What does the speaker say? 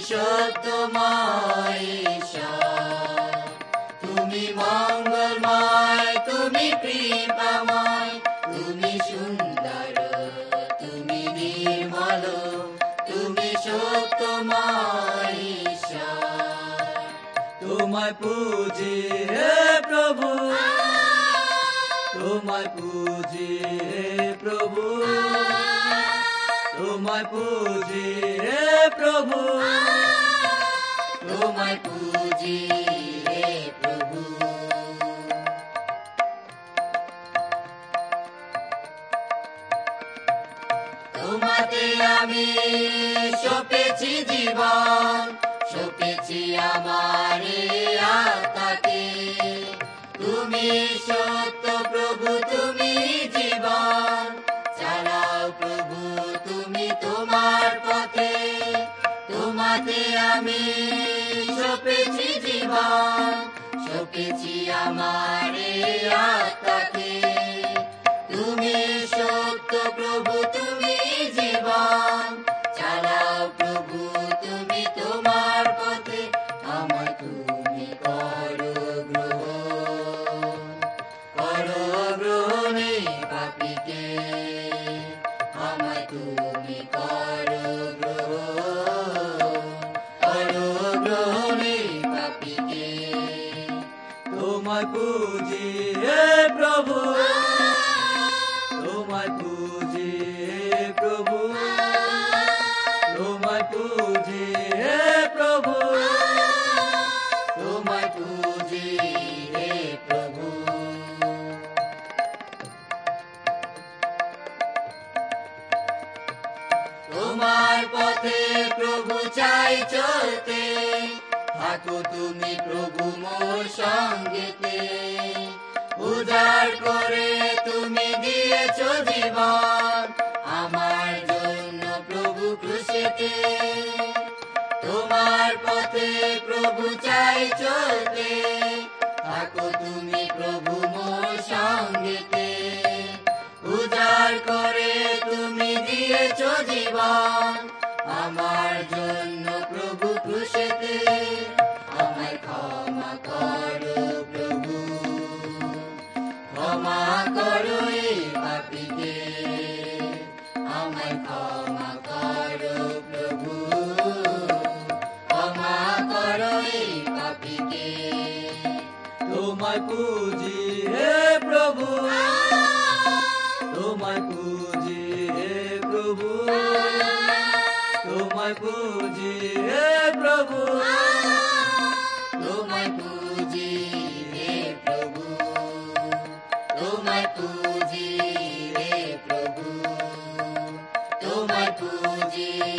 সত্যময় ঈশ্বর, তুমি মঙ্গলময়, তুমি কৃপাময়, তুমি সুন্দর, তুমি নির্মল, তুমি সত্যময় ঈশ্বর। তোমায় পুজি হে প্রভু, তোমায় পুজি হে প্রভু, তোমায় পুজি হে প্রভু, তোমায় পুজি হে প্রভু। তোমাতে আমি সপেছি জীবন, সপেছি আমার আত্মাকে, তুমি সত্য প্রভু, তুমি জীবন, চালাও প্রভু তুমি তোমার পথে। তোমাতে আমি সপেছি জীবন, সপেছি আমার আত্মাকে, তুমি সত্য প্রভু, তুমি জীবন, চালাও প্রভু তুমি তোমার পথে। আমায় তুমি করো গ্রহণ, করো গ্রহণে পাপীকে, আমায় তুমি করো গ্রহণ, করো গ্রহণে পাপীকে। তোমায় পুজি হে প্রভু, তোমায় পুজি হে প্রভু, তোমায় পুজি হে প্রভু, তোমায় পুজি হে প্রভু। তোমার পথে প্রভু চাই চলতে, থাকো তুমি প্রভু মোর সঙ্গেতে, উজাড় করে তুমি দিয়েছ জীবন, আমার জন্য প্রভু ক্রুশেতে। তোমার পথে প্রভু চাই চলতে, থাকো তুমি প্রভু মোর সঙ্গেতে, উজাড় করে তুমি দিয়েছ জীবন, আমার জন্য প্রভু ক্রুশেতে। আমায় ক্ষমা করো প্রভু, ক্ষমা করো এই পাপীকে, আমায় ক্ষমা করো প্রভু, ক্ষমা করো এই পাপীকে। তোমায় পুজি হে প্রভু, তোমায় পুজি হে প্রভু, তোমায় পুজি হে প্রভু, তোমায় পুজি হে প্রভু, তোমায় পুজি হে প্রভু, তোমায় পুজি